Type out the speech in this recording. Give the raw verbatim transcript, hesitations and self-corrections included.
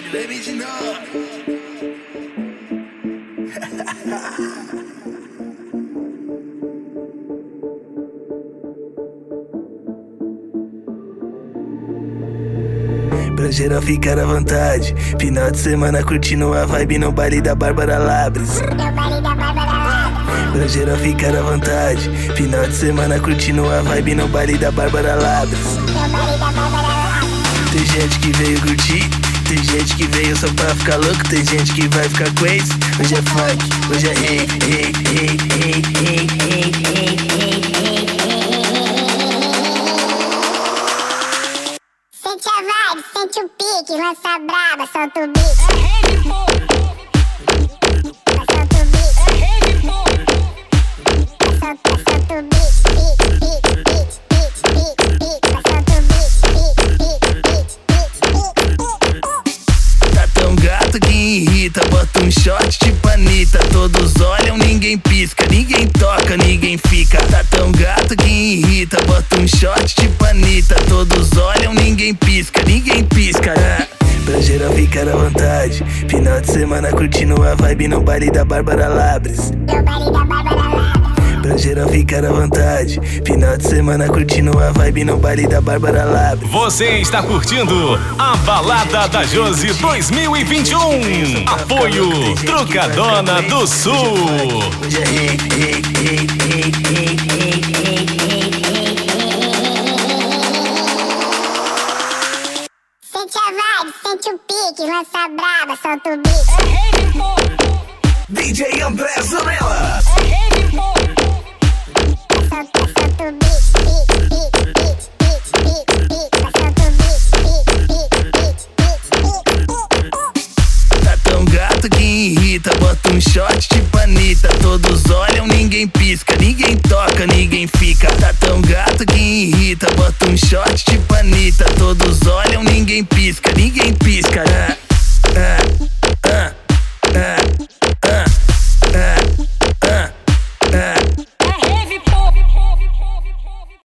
Let me know. Pra geral ficar à vontade, final de semana curtindo a vibe no baile da Bárbara Labres. No baile da Bárbara Labres. Pra geral ficar à vontade, final de semana curtindo a vibe no baile da Bárbara Labres. No baile da Bárbara Labres. Tem gente que veio curtir, tem gente que veio só pra ficar louco, tem gente que vai ficar crazy. Hoje é funk, hoje é hey, hey, hey, hey, hey, hey, hey, hey, hey. Sente a vibe, sente o pique, lança braba, solta o beat. É rede, pô. Solta o beat. É rede, pô. Solta, solta o beat, beat, beat, beat, beat, beat, beat. Solta o beat, beat, beat, beat, beat. Tá tão gato que irrita, bota um shot tipo Anitta. Todos olham, ninguém pisca, ninguém toca, ninguém fica. Tá tão gato que irrita, bota um shot tipo Anitta. Todos olham, ninguém pisca, ninguém pisca, né? Pra geral ficar à vontade, final de semana curtindo a vibe no baile da Bárbara Labres. No baile da Bárbara Labres. Pra geral ficar à vontade, final de semana curtindo a vibe no baile da Bárbara Labres. Você está curtindo a Balada da Josi dois mil e vinte e um. Apoio Trucadona do Sul. Hoje é hey, hey, hey, hey, hey, hey, hey, hey, hey. Sente a vibe, sente o pique, lança braba, solta o beat. É rede, pô. D J André Zanella. É rede, pô. Solta, solta o beat, beat, beat, beat, beat, beat, beat. Solta o beat, beat, beat, beat, beat, beat. Tá tão gato que irrita, bota um shot tipo Anitta. Todos olham, ninguém pisca, ninguém toca, ninguém fica. Tá tão gato que irrita, bota um shot tipo Anitta. Todos olham, ninguém pisca, ninguém pisca, né?